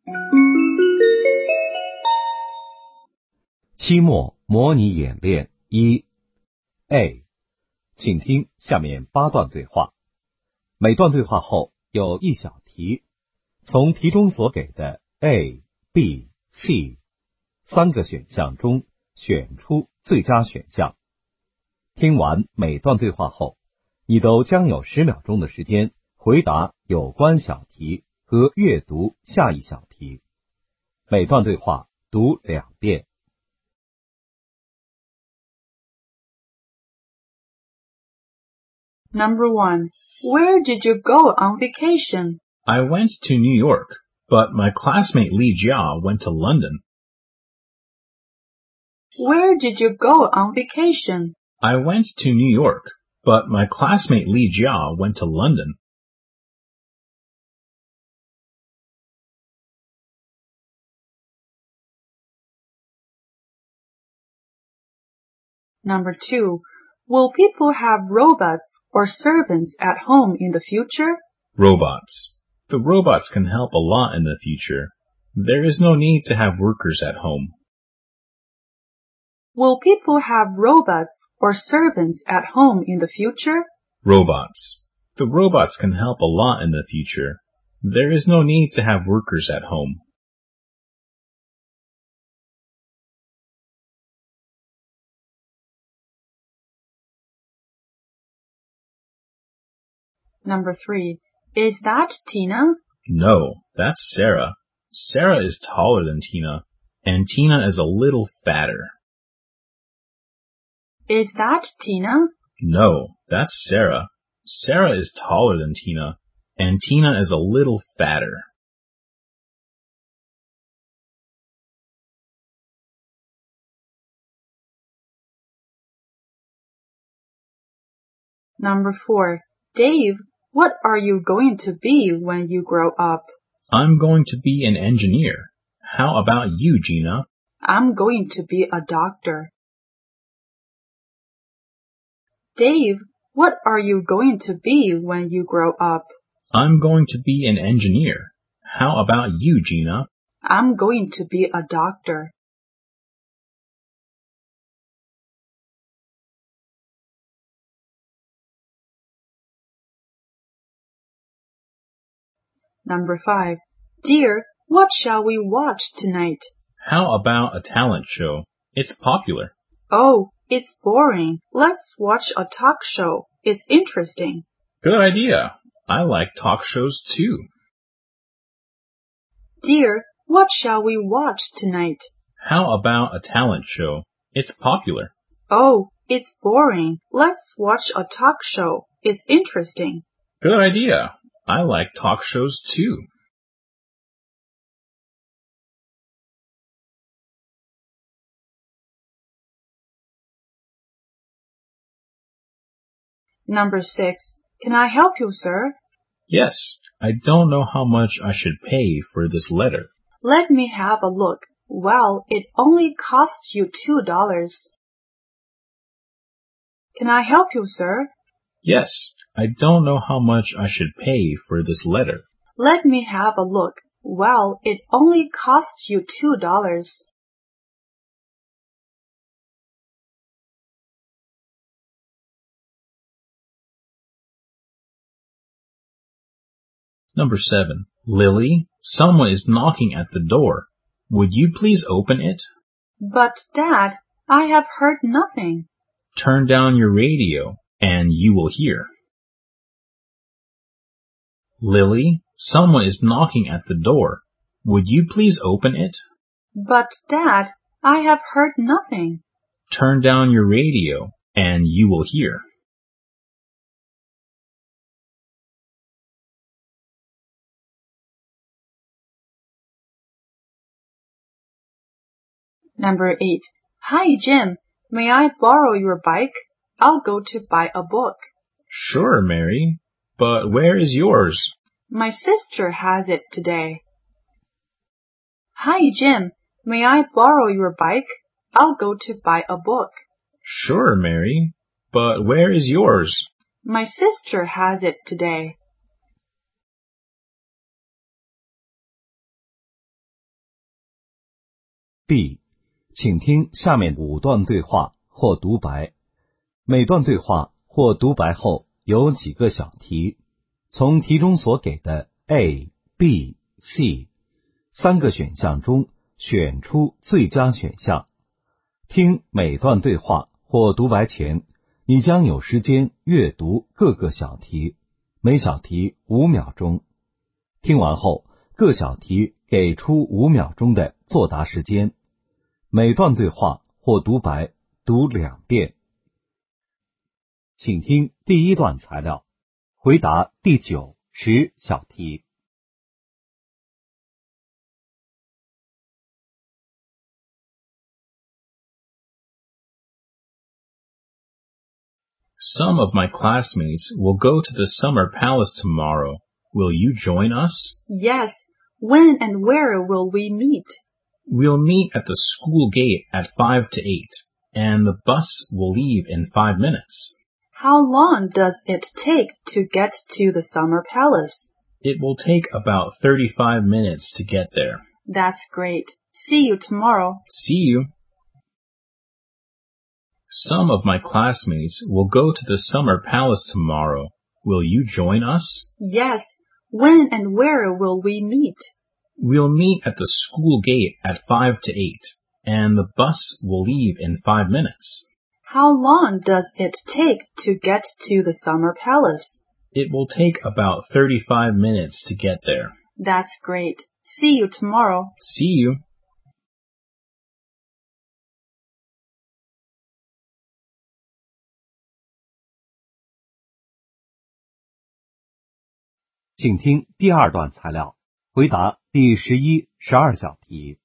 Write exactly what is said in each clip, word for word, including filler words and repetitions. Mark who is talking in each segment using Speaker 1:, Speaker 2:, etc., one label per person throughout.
Speaker 1: 期末模拟演练一 A， 请听下面八段对话。每段对话后有一小题，从题中所给的 A、B、C 三个选项中选出最佳选项。听完每段对话后，你都将有十秒钟的时间回答有关小题和阅读下一小题。每段对话读两遍。
Speaker 2: Number one, where did you go on vacation?
Speaker 3: I went to New York, but my classmate Li Jia went to London.
Speaker 2: Where did you go on vacation?
Speaker 3: I went to New York, but my classmate Li Jia went to London.
Speaker 2: Number two, will people have robots or servants at home in the future?
Speaker 3: Robots. The robots can help a lot in the future. There is no need to have workers at home.
Speaker 2: Will people have robots or servants at home in the future?
Speaker 3: Robots. The robots can help a lot in the future. There is no need to have workers at home.
Speaker 2: Number three, is that Tina?
Speaker 3: No, that's Sarah. Sarah is taller than Tina, and Tina is a little fatter.
Speaker 2: Is that Tina?
Speaker 3: No, that's Sarah. Sarah is taller than Tina, and Tina is a little fatter.
Speaker 2: Number four, Dave, what are you going to be when you grow up?
Speaker 3: I'm going to be an engineer. How about you, Gina?
Speaker 2: I'm going to be a doctor. Dave, what are you going to be when you grow up?
Speaker 3: I'm going to be an engineer. How about you, Gina?
Speaker 2: I'm going to be a doctor. Number five, dear, what shall we watch tonight?
Speaker 3: How about a talent show? It's popular.
Speaker 2: Oh, it's boring. Let's watch a talk show. It's interesting.
Speaker 3: Good idea. I like talk shows too.
Speaker 2: Dear, what shall we watch tonight?
Speaker 3: How about a talent show? It's popular.
Speaker 2: Oh, it's boring. Let's watch a talk show. It's interesting.
Speaker 3: Good idea. I like talk shows too.
Speaker 2: Number six, can I help you, sir?
Speaker 3: Yes, I don't know how much I should pay for this letter.
Speaker 2: Let me have a look. Well, it only costs you two dollars. Can I help you, sir?
Speaker 3: Yes, I don't know how much I should pay for this letter.
Speaker 2: Let me have a look. Well, it only costs you two dollars.
Speaker 3: Number seven. Lily, someone is knocking at the door. Would you please open it?
Speaker 2: But, Dad, I have heard nothing.
Speaker 3: Turn down your radio, and you will hear. Lily, someone is knocking at the door. Would you please open it?
Speaker 2: But, Dad, I have heard nothing.
Speaker 3: Turn down your radio, and you will hear.
Speaker 2: Number eight. Hi, Jim. May I borrow your bike? I'll go to buy a book.
Speaker 3: Sure, Mary. But where is yours?
Speaker 2: My sister has it today. Hi, Jim. May I borrow your bike? I'll go to buy a book.
Speaker 3: Sure, Mary. But where is yours?
Speaker 2: My sister has it today.
Speaker 1: B. 请听下面五段对话或独白。每段对话或独白后有几个小题，从题中所给的 A、B、C 三个选项中选出最佳选项。听每段对话或独白前，你将有时间阅读各个小题，每小题五秒钟。听完后，各小题给出五秒钟的作答时间。每段对话或独白读两遍。请听第一段材料，回答第九、十小题。
Speaker 3: Some of my classmates will go to the summer palace tomorrow. Will you join us?
Speaker 2: Yes. When and where will we meet?
Speaker 3: We'll meet at the school gate at five to eight, and the bus will leave in five minutes.
Speaker 2: How long does it take to get to the summer palace?
Speaker 3: It will take about thirty-five minutes to get there.
Speaker 2: That's great. See you tomorrow.
Speaker 3: See you. Some of my classmates will go to the summer palace tomorrow. Will you join us?
Speaker 2: Yes. When and where will we meet?
Speaker 3: We'll meet at the school gate at five to eight, and the bus will leave in five minutes.
Speaker 2: How long does it take to get to the summer palace?
Speaker 3: It will take about thirty-five minutes to get there.
Speaker 2: That's great. See you tomorrow.
Speaker 3: See you.
Speaker 1: 请听第二段材料，回答第十一、十二小题。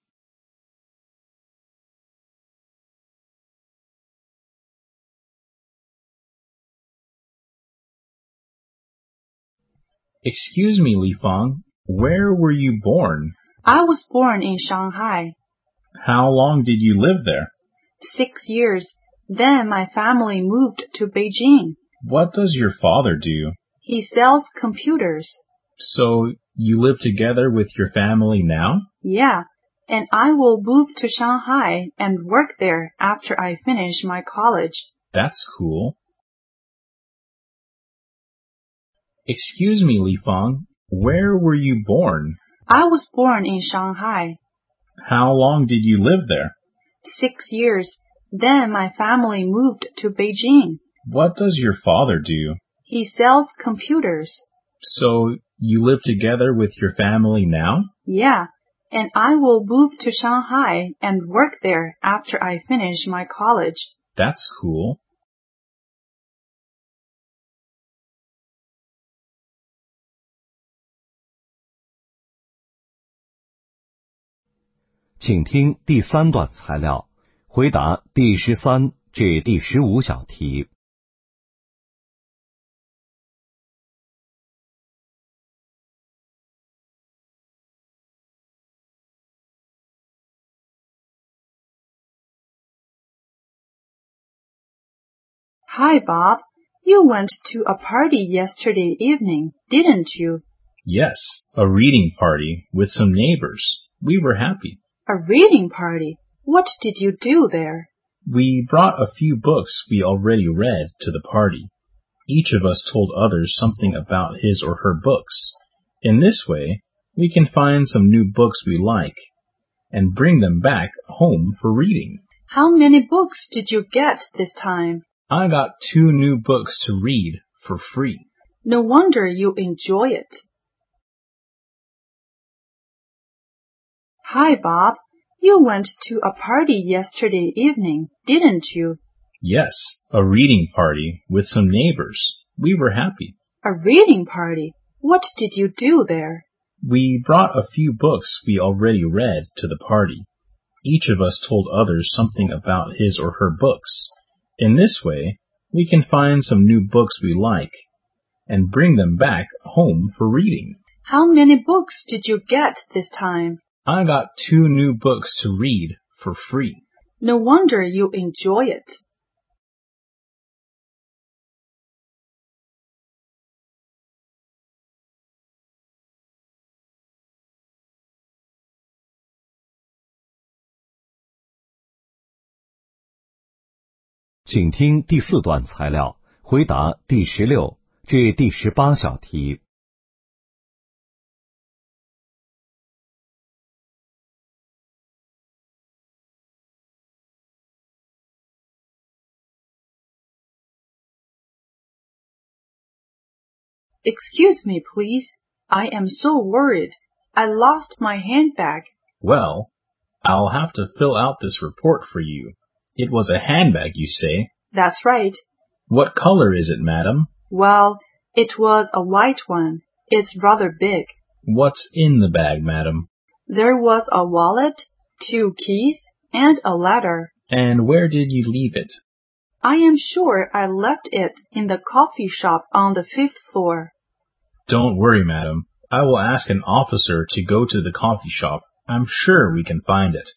Speaker 3: Excuse me, Li Fang. Where were you born?
Speaker 2: I was born in Shanghai.
Speaker 3: How long did you live there?
Speaker 2: Six years. Then my family moved to Beijing.
Speaker 3: What does your father do?
Speaker 2: He sells computers.
Speaker 3: So you live together with your family now?
Speaker 2: Yeah, and I will move to Shanghai and work there after I finish my college.
Speaker 3: That's cool. Excuse me, Li Fang. Where were you born?
Speaker 2: I was born in Shanghai.
Speaker 3: How long did you live there?
Speaker 2: Six years. Then my family moved to Beijing.
Speaker 3: What does your father do?
Speaker 2: He sells computers.
Speaker 3: So you live together with your family now?
Speaker 2: Yeah, and I will move to Shanghai and work there after I finish my college.
Speaker 3: That's cool.
Speaker 1: 请听第三段材料，回答第十三至第十五小题。
Speaker 2: Hi, Bob. You went to a party yesterday evening, didn't you?
Speaker 3: Yes, a reading party with some neighbors. We were happy.
Speaker 2: A reading party? What did you do there?
Speaker 3: We brought a few books we already read to the party. Each of us told others something about his or her books. In this way, we can find some new books we like and bring them back home for reading.
Speaker 2: How many books did you get this time?
Speaker 3: I got two new books to read for free.
Speaker 2: No wonder you enjoy it. Hi, Bob. You went to a party yesterday evening, didn't you?
Speaker 3: Yes, a reading party with some neighbors. We were happy.
Speaker 2: A reading party? What did you do there?
Speaker 3: We brought a few books we already read to the party. Each of us told others something about his or her books. In this way, we can find some new books we like and bring them back home for reading.
Speaker 2: How many books did you get this time?
Speaker 3: I got two new books to read for free.
Speaker 2: No wonder you enjoy it.
Speaker 1: 请听第四段材料，回答第十六至第十八小题。
Speaker 2: Excuse me, please. I am so worried. I lost my handbag.
Speaker 3: Well, I'll have to fill out this report for you. It was a handbag, you say?
Speaker 2: That's right.
Speaker 3: What color is it, madam?
Speaker 2: Well, it was a white one. It's rather big.
Speaker 3: What's in the bag, madam?
Speaker 2: There was a wallet, two keys, and a letter.
Speaker 3: And where did you leave it?
Speaker 2: I am sure I left it in the coffee shop on the fifth floor.
Speaker 3: Don't worry, madam. I will ask an officer to go to the coffee shop. I'm sure we can find it.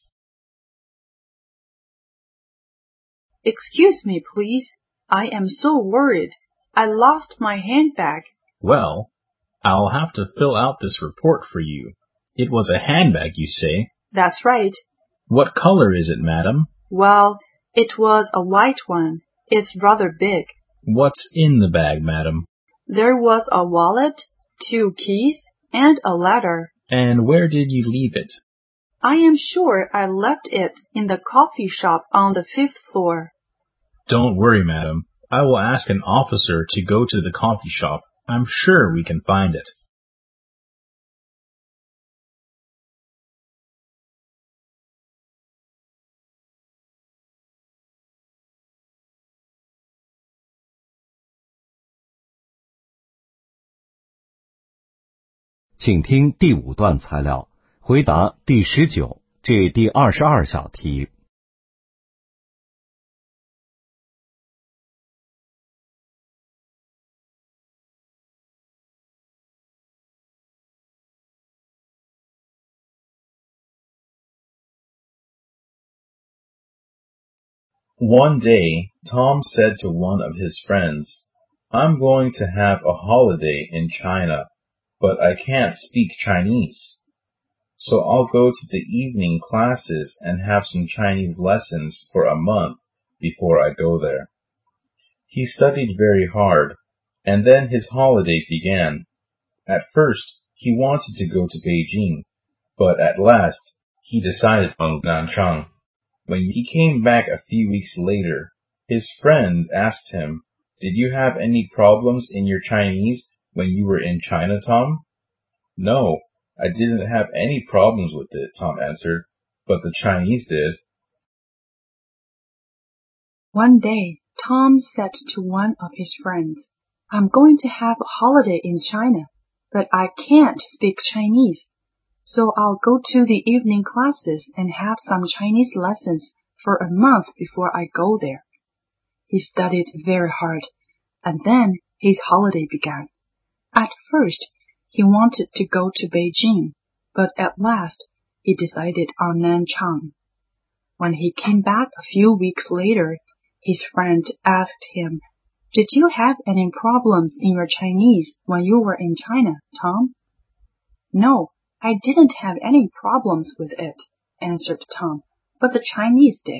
Speaker 2: Excuse me, please. I am so worried. I lost my handbag.
Speaker 3: Well, I'll have to fill out this report for you. It was a handbag, you say?
Speaker 2: That's right.
Speaker 3: What color is it, madam?
Speaker 2: Well, it was a white one. It's rather big.
Speaker 3: What's in the bag, madam?
Speaker 2: There was a wallet, two keys, and a letter.
Speaker 3: And where did you leave it?
Speaker 2: I am sure I left it in the coffee shop on the fifth floor.
Speaker 3: Don't worry, madam. I will ask an officer to go to the coffee shop. I'm sure we can find it.
Speaker 1: 请听第五段材料，回答第十九至第二十二小题。
Speaker 3: One day, Tom said to one of his friends, I'm going to have a holiday in China, but I can't speak Chinese. So I'll go to the evening classes and have some Chinese lessons for a month before I go there. He studied very hard, and then his holiday began. At first, he wanted to go to Beijing, but at last, he decided on Nanchang. When he came back a few weeks later, his friend asked him, Did you have any problems in your Chinese when you were in China, Tom? No, I didn't have any problems with it, Tom answered, but the Chinese did.
Speaker 2: One day, Tom said to one of his friends, I'm going to have a holiday in China, but I can't speak Chinese. So I'll go to the evening classes and have some Chinese lessons for a month before I go there. He studied very hard, and then his holiday began. At first, he wanted to go to Beijing, but at last he decided on Nanchang. When he came back a few weeks later, his friend asked him, Did you have any problems in your Chinese when you were in China, Tom? No, I didn't have any problems with it, answered Tom, but the Chinese did.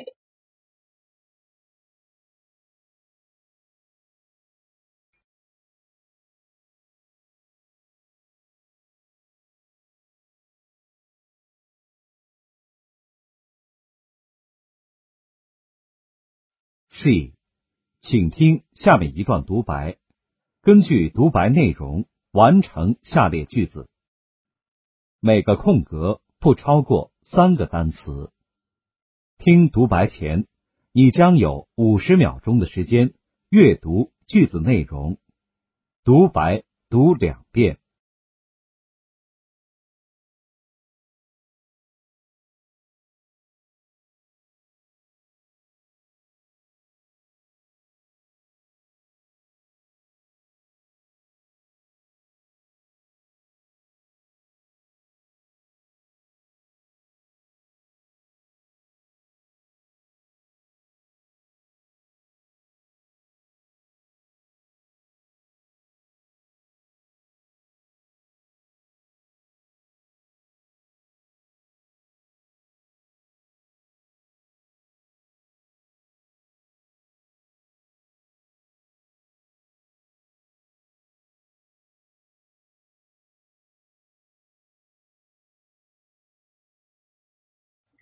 Speaker 1: C， 请听下面一段独白，根据独白内容完成下列句子。每个空格不超过三个单词。听独白前，你将有五十秒钟的时间阅读句子内容。独白读两遍。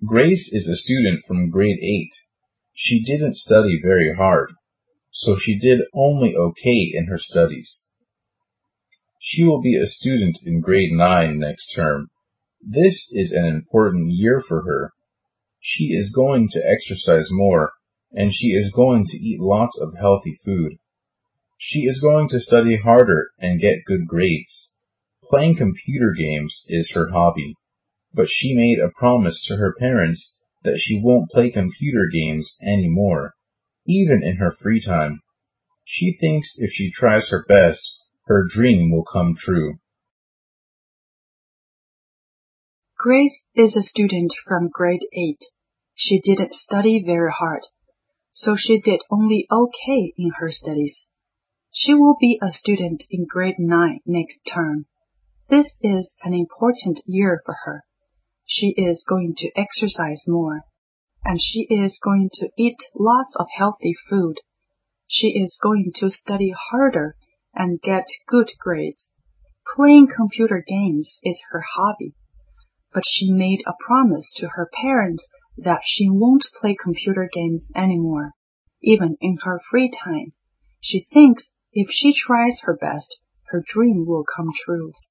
Speaker 3: Grace is a student from grade eight. She didn't study very hard, so she did only okay in her studies. She will be a student in grade nine next term. This is an important year for her. She is going to exercise more, and she is going to eat lots of healthy food. She is going to study harder and get good grades. Playing computer games is her hobby, but she made a promise to her parents that she won't play computer games anymore, even in her free time. She thinks if she tries her best, her dream will come true.
Speaker 2: Grace is a student from grade eight. She didn't study very hard, so she did only okay in her studies. She will be a student in grade nine next term. This is an important year for her. She is going to exercise more, and she is going to eat lots of healthy food. She is going to study harder and get good grades. Playing computer games is her hobby, but she made a promise to her parents that she won't play computer games anymore, even in her free time. She thinks if she tries her best, her dream will come true.